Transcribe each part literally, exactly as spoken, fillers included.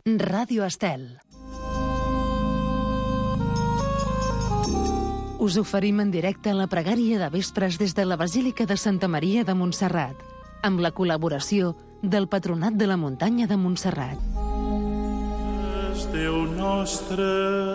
Ràdio Estel. Us oferim en directe la pregària de vespres des de la Basílica de Santa Maria de Montserrat, amb la col·laboració del Patronat de la Muntanya de Montserrat. Déu nostre,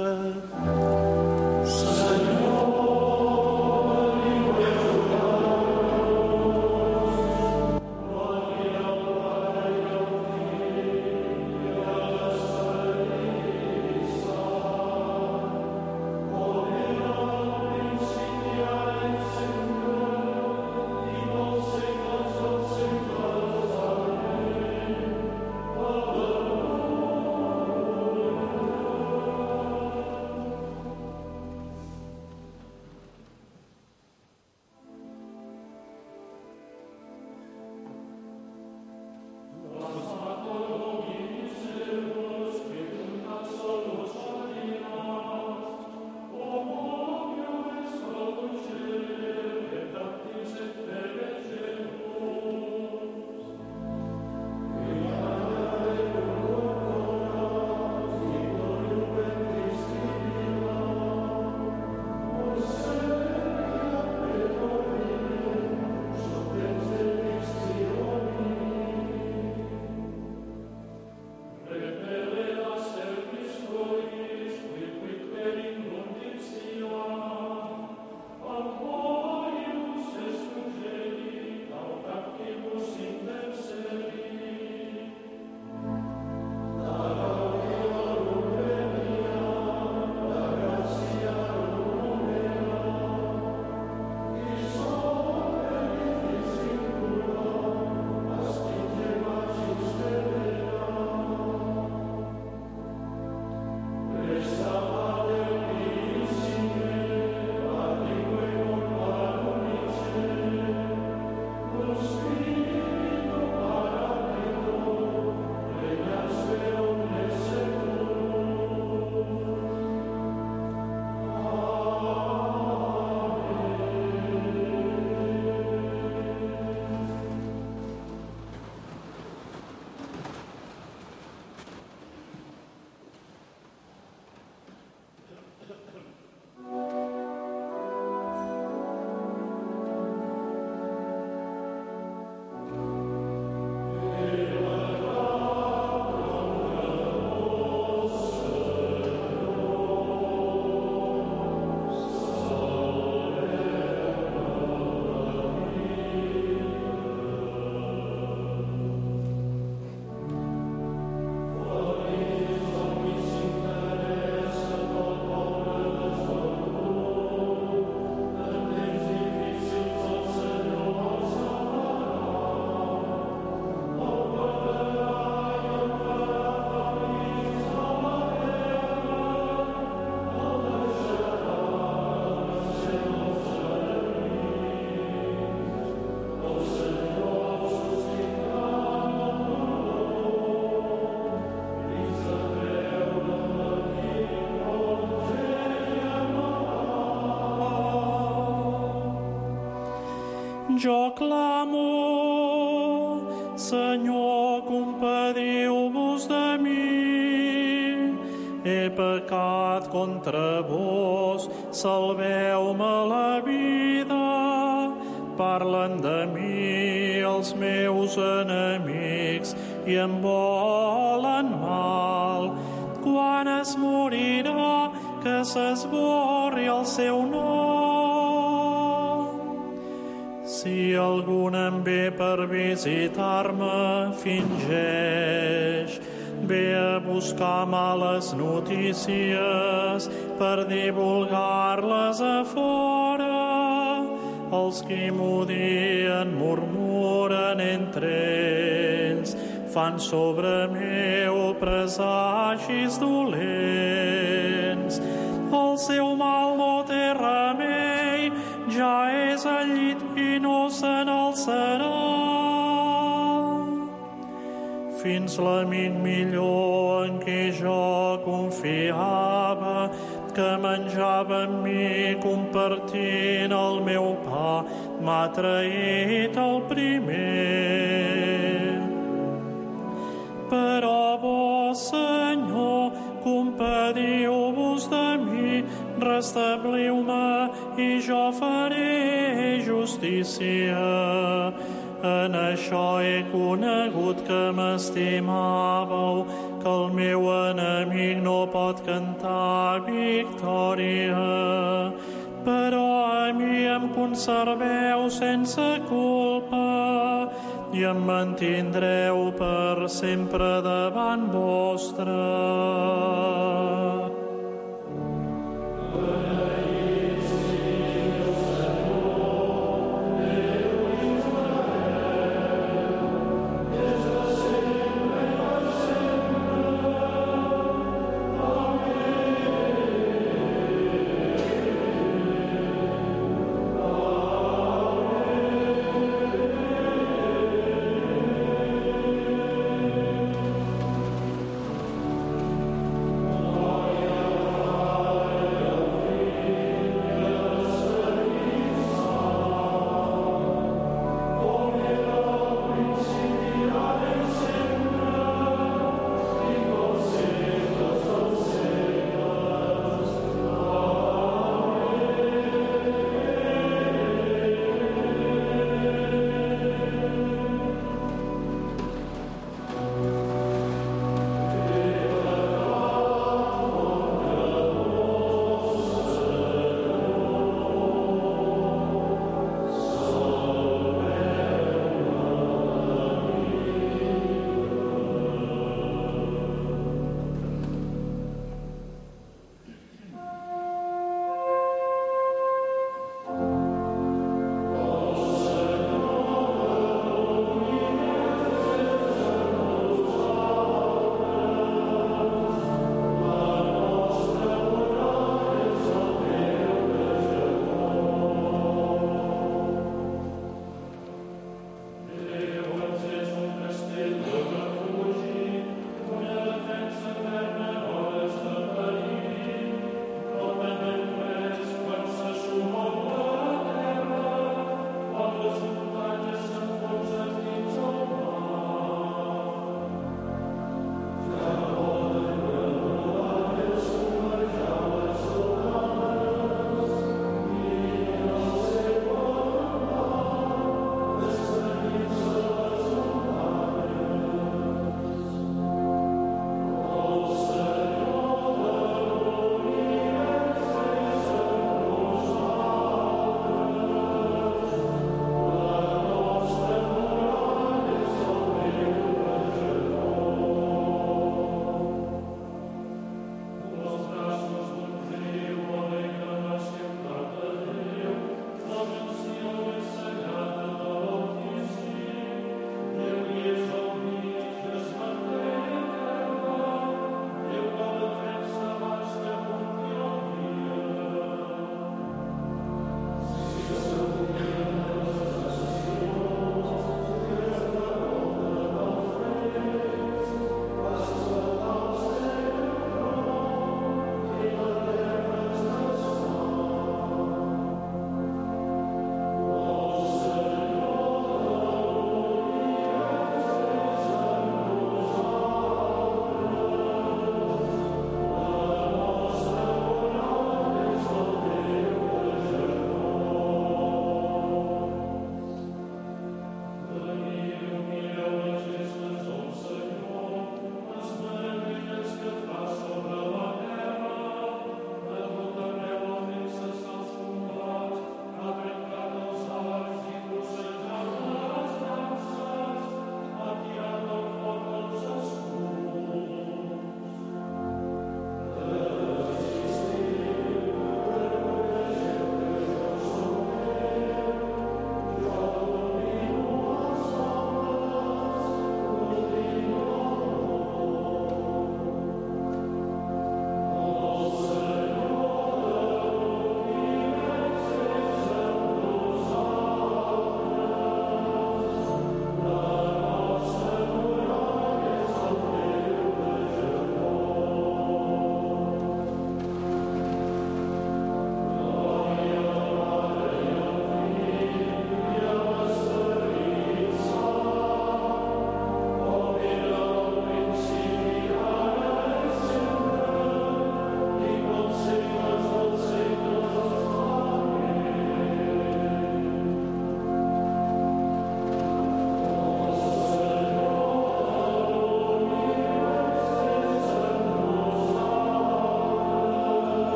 jo clamo, Senyor, compadriu-vos de mi. He pecat contra vos, salveu-me la vida. Parlen de mi els meus enemics i em volen mal. Quan es morirà, que s'esborri el seu nom. Si algun em ve per visitar-me, fingeix. Ve a buscar males notícies per divulgar-les a fora. Els qui m'odien murmuren entre ells, fan sobre meu presagis dolents. El seu mal no té remei, ja és al llit i no se n'alçarà. Fins l'amic millor en qui jo confiava, que menjava amb mi compartint el meu pa, m'ha traït el primer. Però vos, Senyor, compadiu-vos de mi, restabliu-me i jo faré justícia. En això he conegut que m'estimàveu, que el meu enemic no pot cantar victòria. Però a mi em conserveu sense culpa i em mantindreu per sempre davant vostre.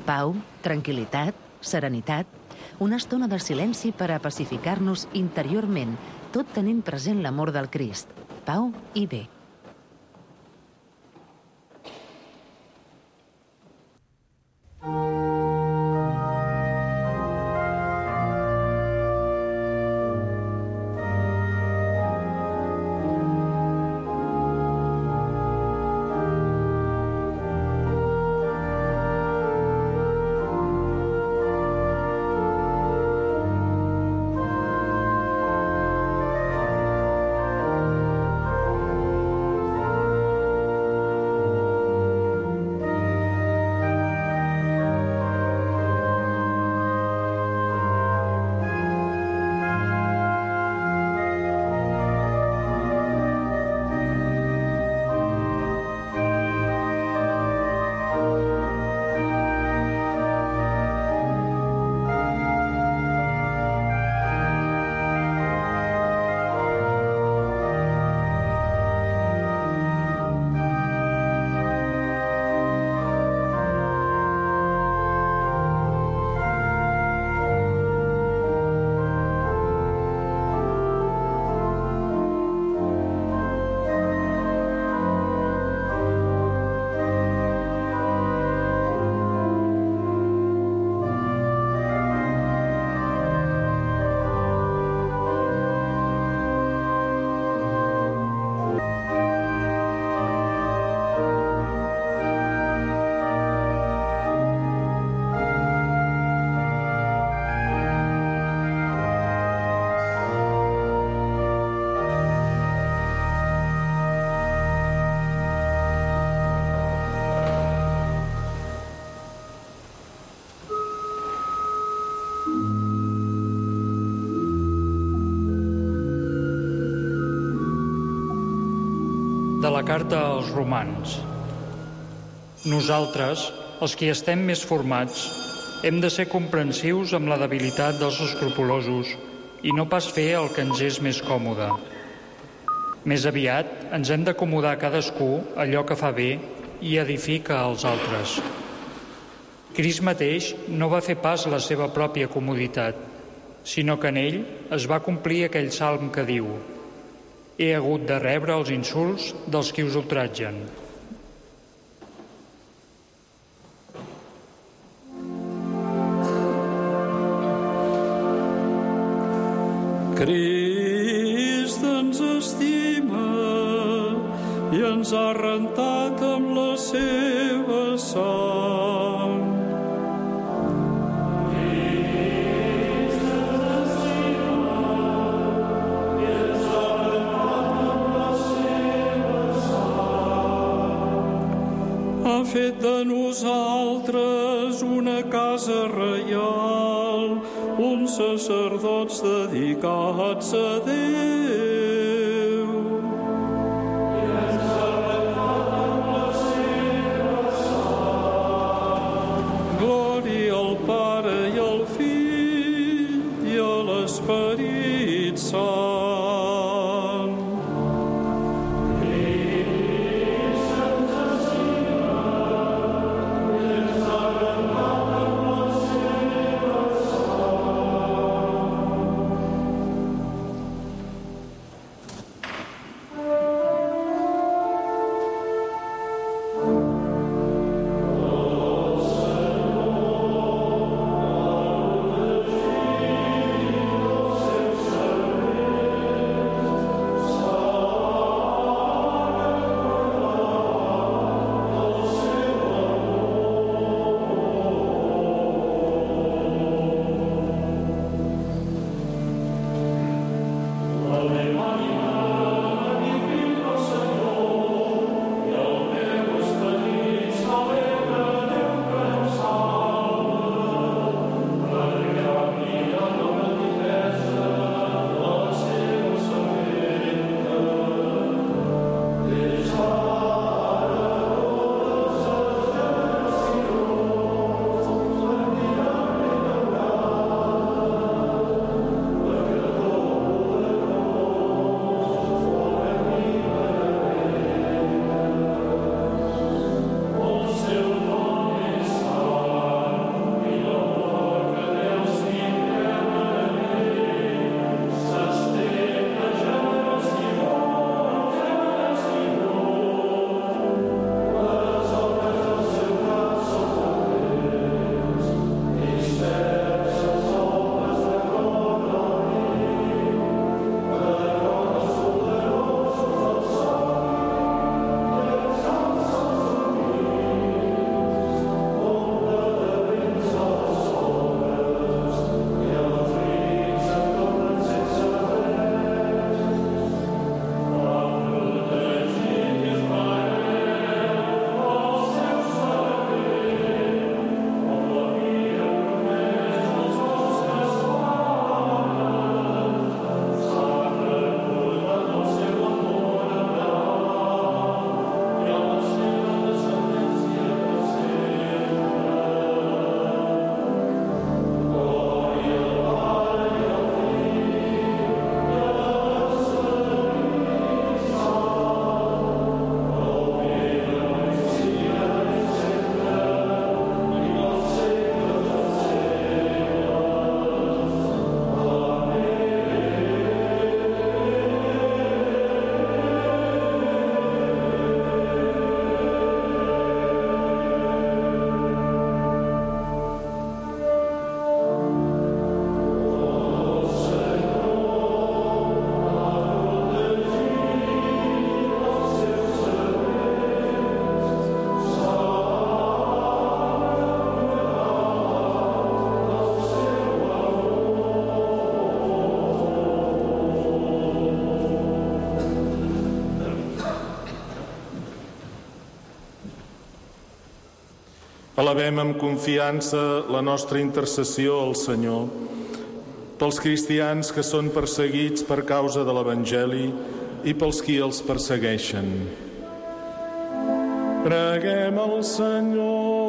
Pau, tranquil·litat, serenitat, una estona de silenci per a pacificar-nos interiorment, tot tenint present l'amor del Crist. Pau i bé. De la carta als romans. Nosaltres, els qui estem més formats, hem de ser comprensius amb la debilitat dels escrupolosos i no pas fer el que ens és més còmode. Més aviat ens hem d'acomodar cadascú allò que fa bé i edifica als altres. Crist mateix no va fer pas la seva pròpia comoditat, sinó que en ell es va complir aquell salm que diu: «He hagut de rebre els insults dels qui us ultratgen». Crist ens estima i ens ha rentat amb la seva sang. Ha fet de nosaltres una casa reial, uns sacerdots dedicats a Déu. I ens ha rentat amb la seva sang. Glòria al Pare i al Fill i a l'Esperit Sant. Elevem amb confiança la nostra intercessió al Senyor pels cristians que són perseguits per causa de l'Evangeli i pels qui els persegueixen. Preguem al Senyor.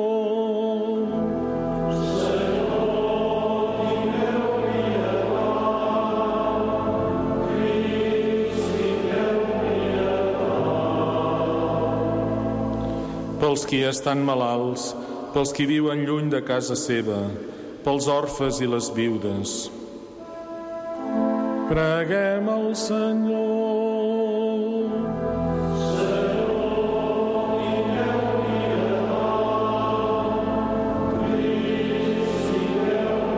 Pels qui estan malalts, pels qui viuen lluny de casa seva, pels orfes i les viudes. Preguem al Senyor. Senyor, vingueu mierar, Crist, vingueu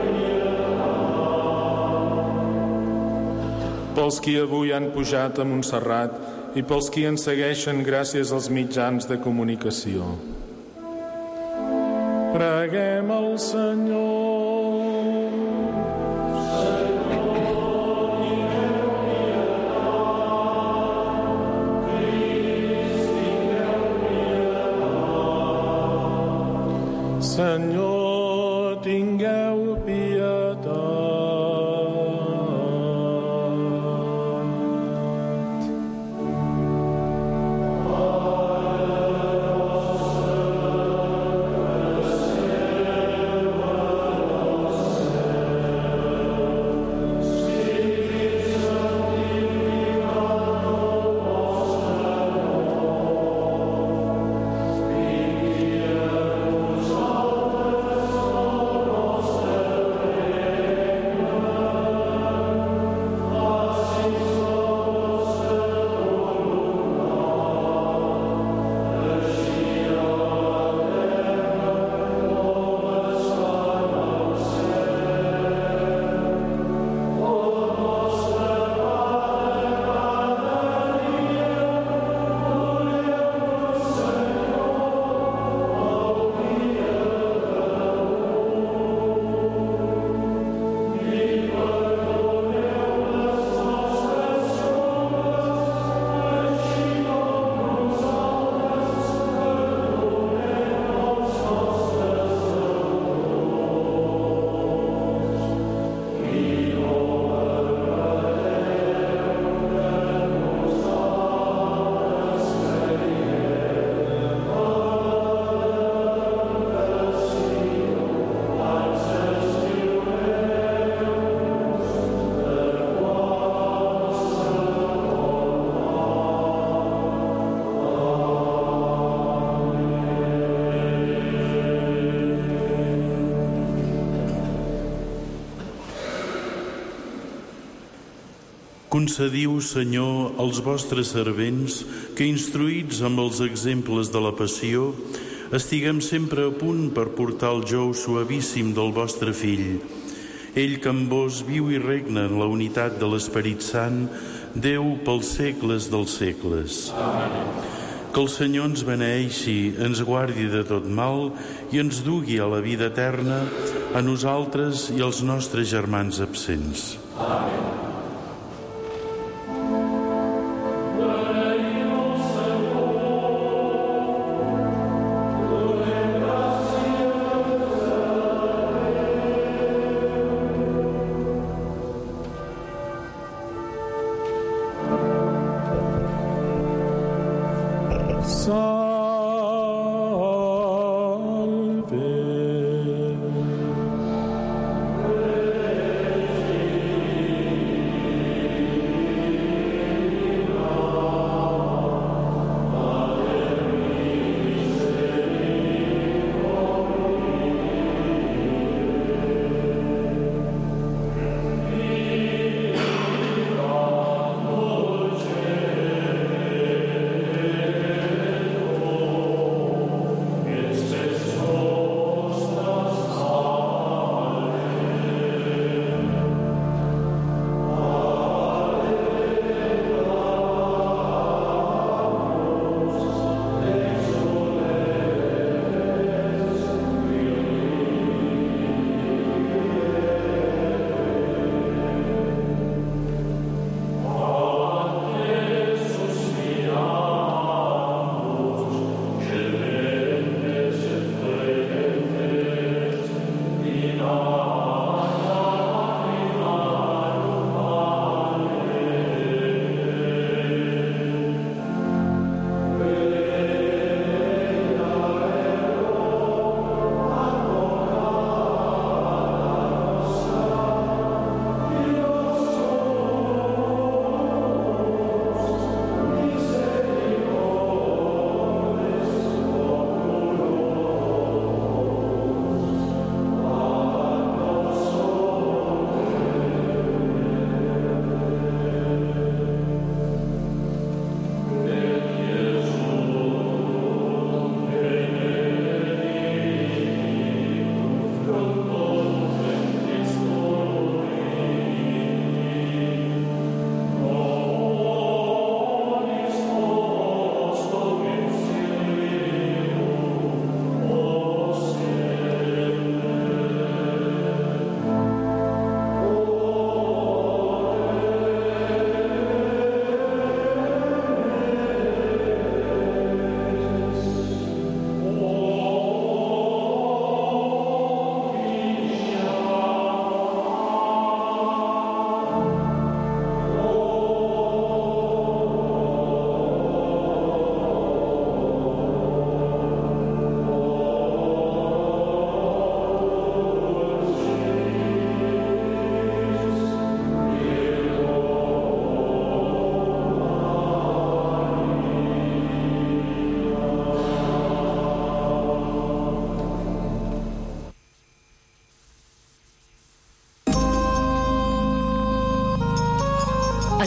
mierar. Pels qui avui han pujat a Montserrat i pels qui ens segueixen gràcies als mitjans de comunicació. Preguem al Senyor. Senyor, vingueu mierar, Crist, vingueu mierar. Senyor, tingueu pietat. Concediu, Senyor, als vostres servents que, instruïts amb els exemples de la passió, estiguem sempre a punt per portar el jou suavíssim del vostre Fill. Ell que amb vos viu i regna en la unitat de l'Esperit Sant, Déu pels segles dels segles. Amén. Que el Senyor ens beneeixi, ens guardi de tot mal i ens dugui a la vida eterna, a nosaltres i als nostres germans absents. Amén.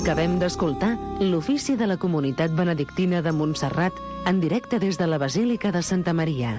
Acabem d'escoltar l'ofici de la comunitat benedictina de Montserrat en directe des de la Basílica de Santa Maria.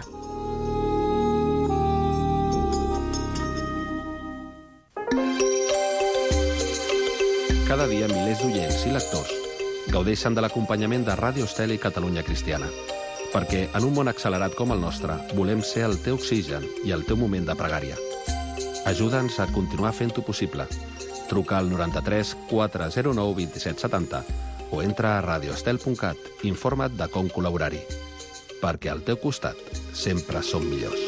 Cada dia milers d'oients i lectors gaudeixen de l'acompanyament de Ràdio Estel i Catalunya Cristiana, perquè en un món accelerat com el nostre volem ser el teu oxigen i el teu moment de pregària. Ajuda'ns a continuar fent-ho possible. Truca al noranta-tres quatre zero nou vint-i-set setanta o entra a radioestel punt cat i informa't de com col·laborar-hi. Perquè al teu costat sempre som millors.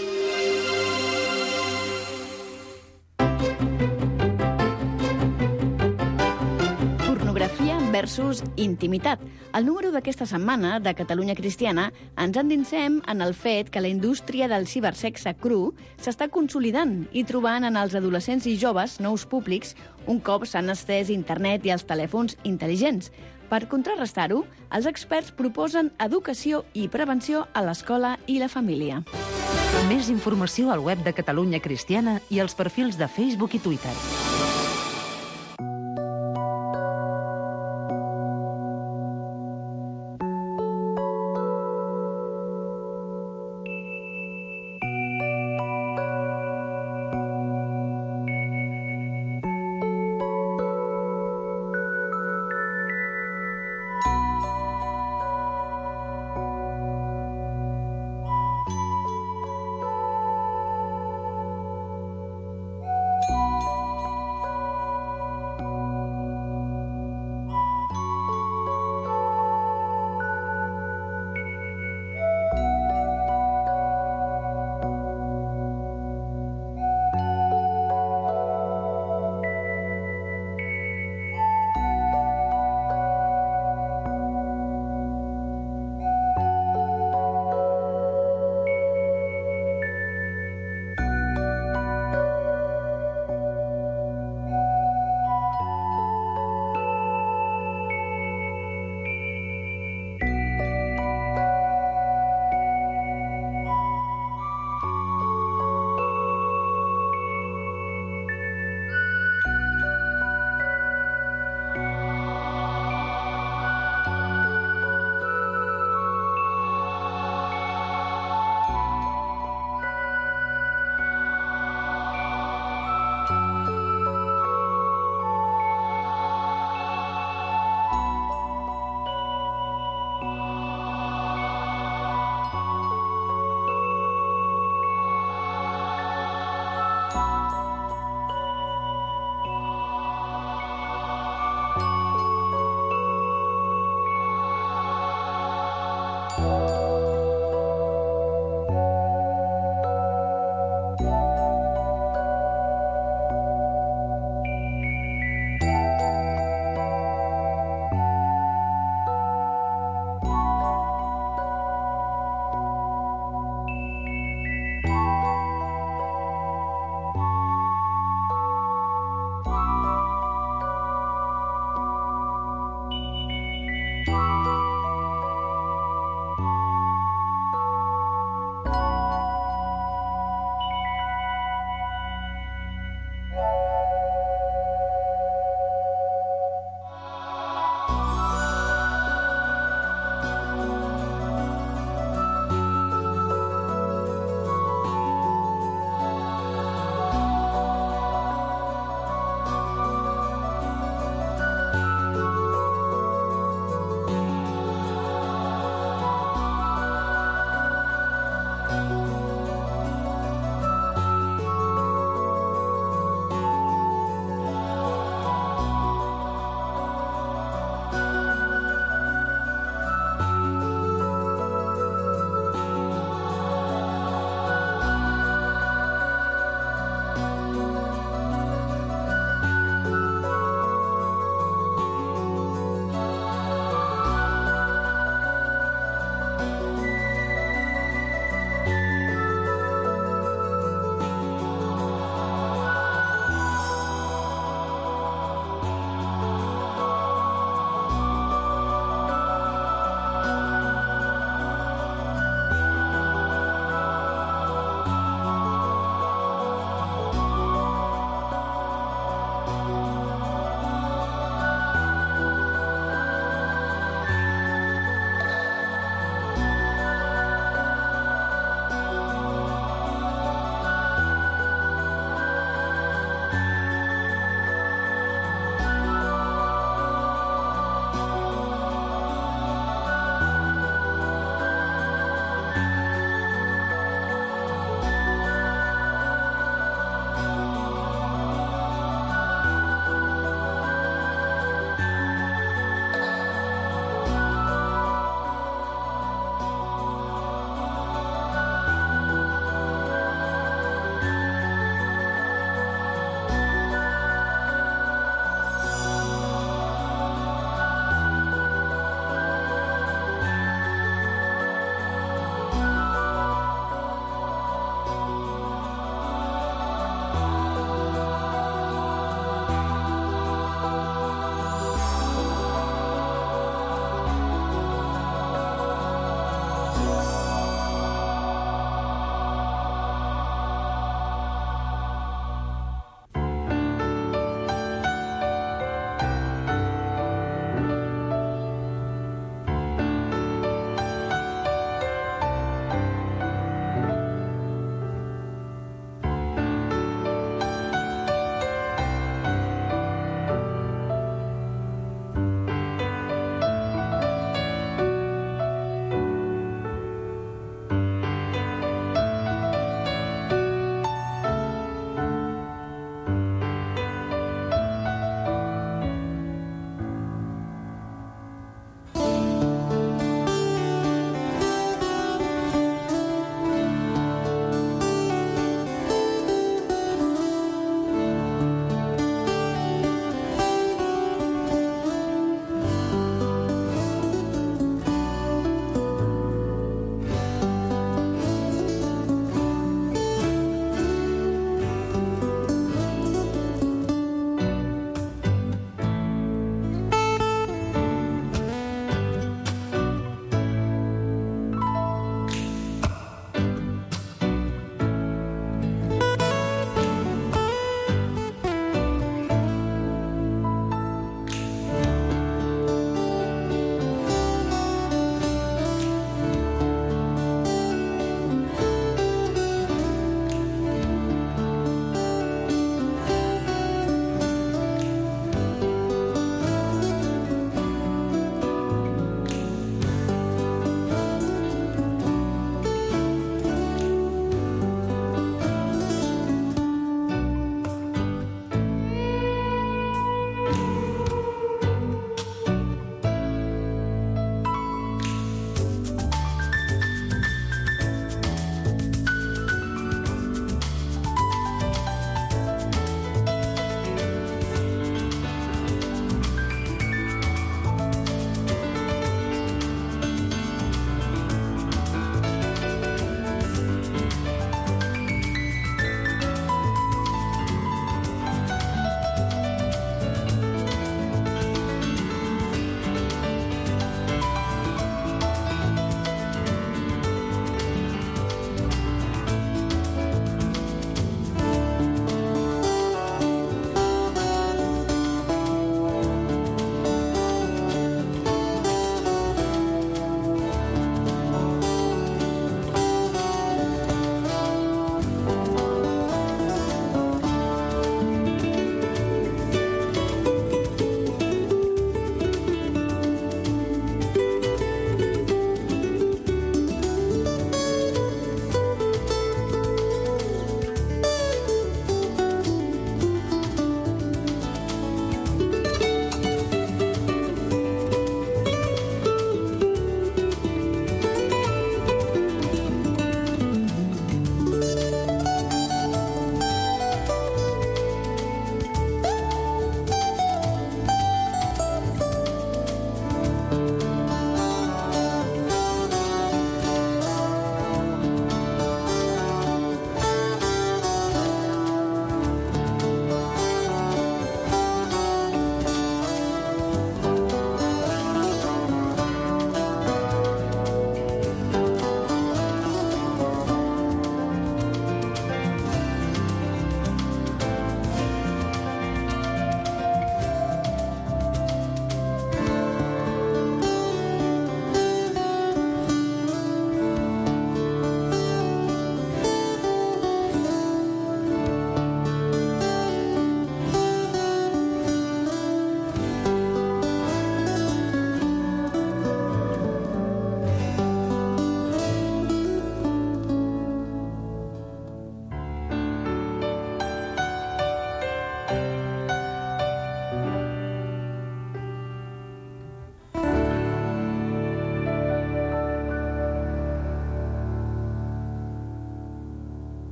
Pornografia versus intimitat. Al número d'aquesta setmana de Catalunya Cristiana ens endinsem en el fet que la indústria del cibersexe cru s'està consolidant i trobant en els adolescents i joves nous públics un cop s'han estès internet i els telèfons intel·ligents. Per contrarrestar-ho, els experts proposen educació i prevenció a l'escola i la família. Més informació al web de Catalunya Cristiana i als perfils de Facebook i Twitter.